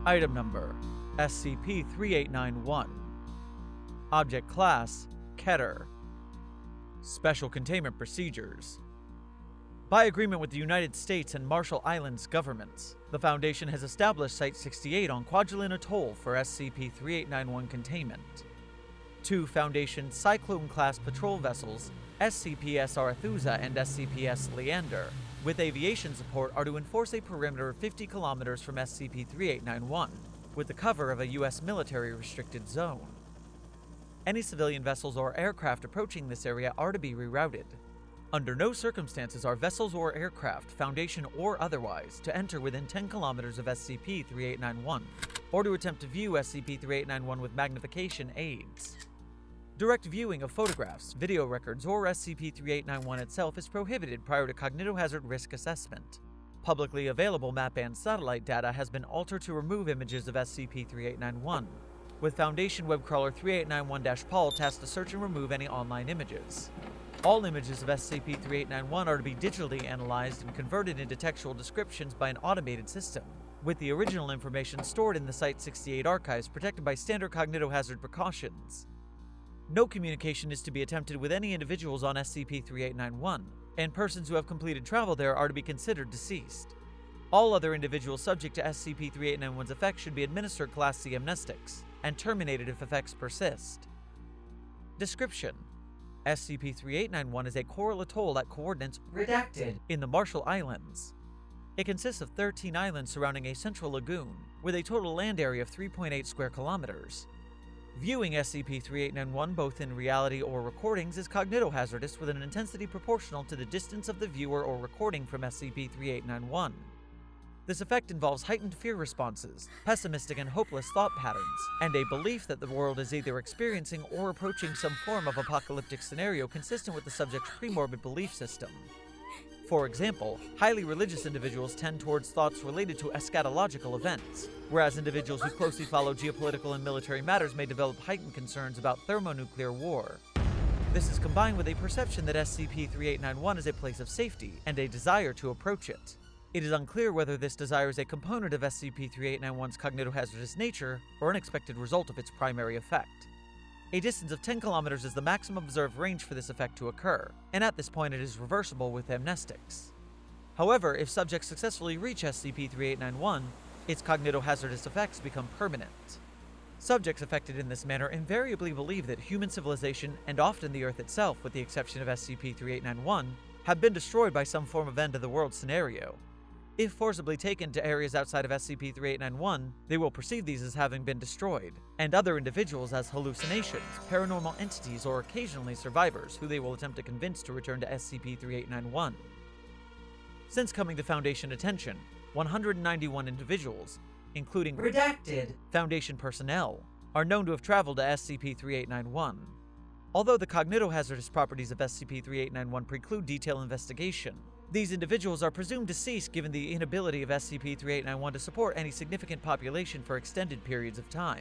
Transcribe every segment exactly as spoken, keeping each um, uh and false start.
Item Number: S C P thirty-eight ninety-one. Object Class: Keter. Special Containment Procedures. By agreement with the United States and Marshall Islands governments, the Foundation has established Site sixty-eight on Kwajalein Atoll for S C P thirty-eight ninety-one containment. Two Foundation Cyclone-class patrol vessels, S C P S Arethusa and S C P S Leander, with aviation support, are to enforce a perimeter of fifty kilometers from S C P thirty-eight ninety-one, with the cover of a U S military restricted zone. Any civilian vessels or aircraft approaching this area are to be rerouted. Under no circumstances are vessels or aircraft, Foundation or otherwise, to enter within ten kilometers of S C P thirty-eight ninety-one, or to attempt to view S C P thirty-eight ninety-one with magnification aids. Direct viewing of photographs, video records, or S C P thirty-eight ninety-one itself is prohibited prior to cognitohazard risk assessment. Publicly available map band satellite data has been altered to remove images of S C P thirty-eight ninety-one, with Foundation web crawler thirty-eight ninety-one dash P A L tasked to search and remove any online images. All images of S C P thirty-eight ninety-one are to be digitally analyzed and converted into textual descriptions by an automated system, with the original information stored in the Site sixty-eight archives protected by standard cognitohazard precautions. No communication is to be attempted with any individuals on S C P thirty-eight ninety-one, and persons who have completed travel there are to be considered deceased. All other individuals subject to S C P thirty-eight ninety-one's effects should be administered Class C amnestics, and terminated if effects persist. Description: S C P thirty-eight ninety-one is a coral atoll at coordinates redacted in the Marshall Islands. It consists of thirteen islands surrounding a central lagoon, with a total land area of three point eight square kilometers. Viewing S C P thirty-eight ninety-one both in reality or recordings is cognitohazardous with an intensity proportional to the distance of the viewer or recording from S C P thirty-eight ninety-one. This effect involves heightened fear responses, pessimistic and hopeless thought patterns, and a belief that the world is either experiencing or approaching some form of apocalyptic scenario consistent with the subject's premorbid belief system. For example, highly religious individuals tend towards thoughts related to eschatological events, whereas individuals who closely follow geopolitical and military matters may develop heightened concerns about thermonuclear war. This is combined with a perception that S C P thirty-eight ninety-one is a place of safety and a desire to approach it. It is unclear whether this desire is a component of S C P thirty-eight ninety-one's cognitohazardous nature or an expected result of its primary effect. A distance of ten kilometers is the maximum observed range for this effect to occur, and at this point it is reversible with amnestics. However, if subjects successfully reach S C P thirty-eight ninety-one, its cognitohazardous effects become permanent. Subjects affected in this manner invariably believe that human civilization, and often the Earth itself with the exception of S C P thirty-eight ninety-one, have been destroyed by some form of end-of-the-world scenario. If forcibly taken to areas outside of S C P thirty-eight ninety-one, they will perceive these as having been destroyed, and other individuals as hallucinations, paranormal entities, or occasionally survivors who they will attempt to convince to return to S C P thirty-eight ninety-one. Since coming to Foundation attention, one hundred ninety-one individuals, including redacted Foundation personnel, are known to have traveled to S C P thirty-eight ninety-one. Although the cognitohazardous properties of S C P thirty-eight ninety-one preclude detailed investigation, these individuals are presumed deceased given the inability of S C P thirty-eight ninety-one to support any significant population for extended periods of time.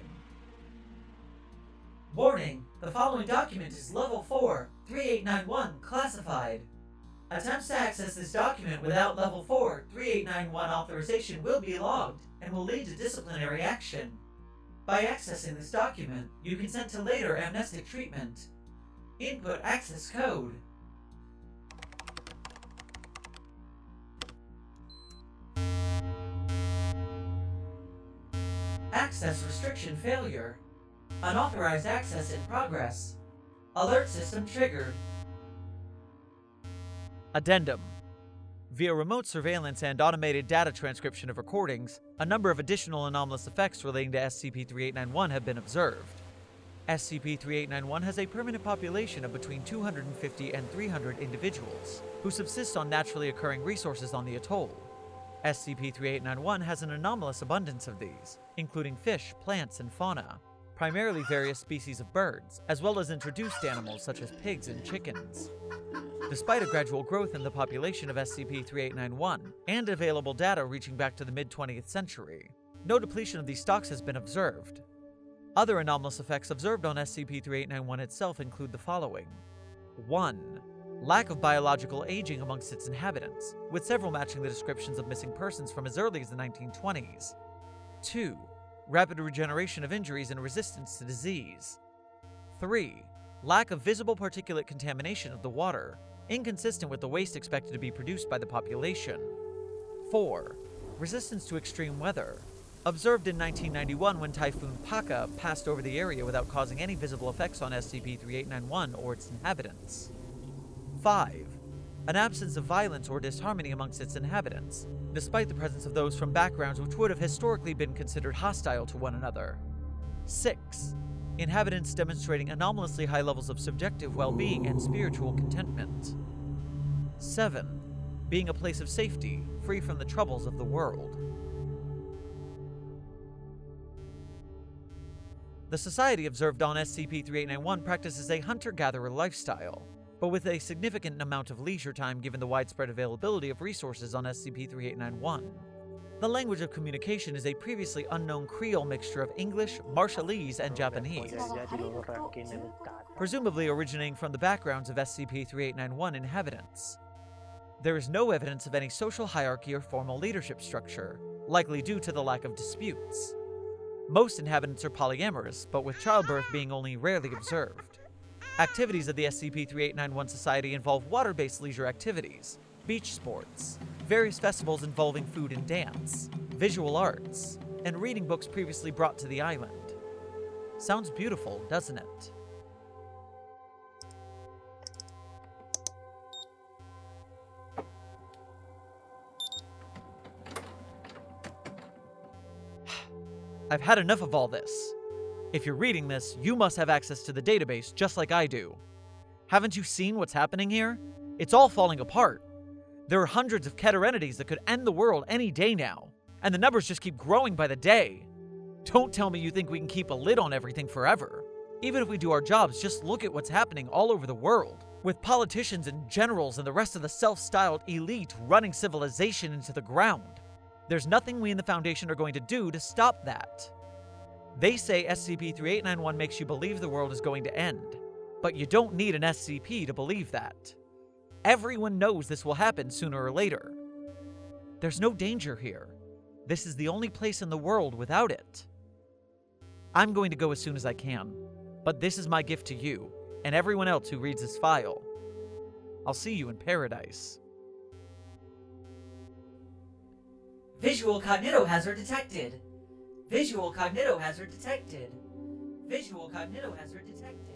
Warning: the following document is Level four, thirty-eight ninety-one, classified. Attempts to access this document without Level four, thirty-eight ninety-one authorization will be logged and will lead to disciplinary action. By accessing this document, you consent to later amnestic treatment. Input access code. Access restriction failure. Unauthorized access in progress. Alert system triggered. Addendum. Via remote surveillance and automated data transcription of recordings, a number of additional anomalous effects relating to S C P thirty-eight ninety-one have been observed. S C P thirty-eight ninety-one has a permanent population of between two hundred fifty and three hundred individuals, who subsist on naturally occurring resources on the atoll. S C P thirty-eight ninety-one has an anomalous abundance of these, including fish, plants, and fauna, primarily various species of birds, as well as introduced animals such as pigs and chickens. Despite a gradual growth in the population of S C P thirty-eight ninety-one, and available data reaching back to the mid-twentieth century, no depletion of these stocks has been observed. Other anomalous effects observed on S C P thirty-eight ninety-one itself include the following. one. Lack of biological aging amongst its inhabitants, with several matching the descriptions of missing persons from as early as the nineteen twenties. two. rapid regeneration of injuries and resistance to disease. three. Lack of visible particulate contamination of the water, inconsistent with the waste expected to be produced by the population. four. Resistance to extreme weather, observed in nineteen ninety-one when Typhoon Paka passed over the area without causing any visible effects on S C P thirty-eight ninety-one or its inhabitants. five. An absence of violence or disharmony amongst its inhabitants, despite the presence of those from backgrounds which would have historically been considered hostile to one another. six. Inhabitants demonstrating anomalously high levels of subjective well-being and spiritual contentment. seven. Being a place of safety, free from the troubles of the world. The society observed on S C P thirty-eight ninety-one practices a hunter-gatherer lifestyle, but with a significant amount of leisure time given the widespread availability of resources on S C P thirty-eight ninety-one. The language of communication is a previously unknown Creole mixture of English, Marshallese, and Japanese, presumably originating from the backgrounds of S C P thirty-eight ninety-one inhabitants. There is no evidence of any social hierarchy or formal leadership structure, likely due to the lack of disputes. Most inhabitants are polyamorous, but with childbirth being only rarely observed. Activities of the S C P thirty-eight ninety-one Society involve water-based leisure activities, beach sports, various festivals involving food and dance, visual arts, and reading books previously brought to the island. Sounds beautiful, doesn't it? I've had enough of all this. If you're reading this, you must have access to the database just like I do. Haven't you seen what's happening here? It's all falling apart. There are hundreds of Keter entities that could end the world any day now, and the numbers just keep growing by the day. Don't tell me you think we can keep a lid on everything forever. Even if we do our jobs, just look at what's happening all over the world, with politicians and generals and the rest of the self-styled elite running civilization into the ground. There's nothing we in the Foundation are going to do to stop that. They say S C P thirty-eight ninety-one makes you believe the world is going to end, but you don't need an S C P to believe that. Everyone knows this will happen sooner or later. There's no danger here. This is the only place in the world without it. I'm going to go as soon as I can, but this is my gift to you, and everyone else who reads this file. I'll see you in paradise. Visual cognitohazard detected. Visual cognitohazard detected. Visual cognitohazard detected.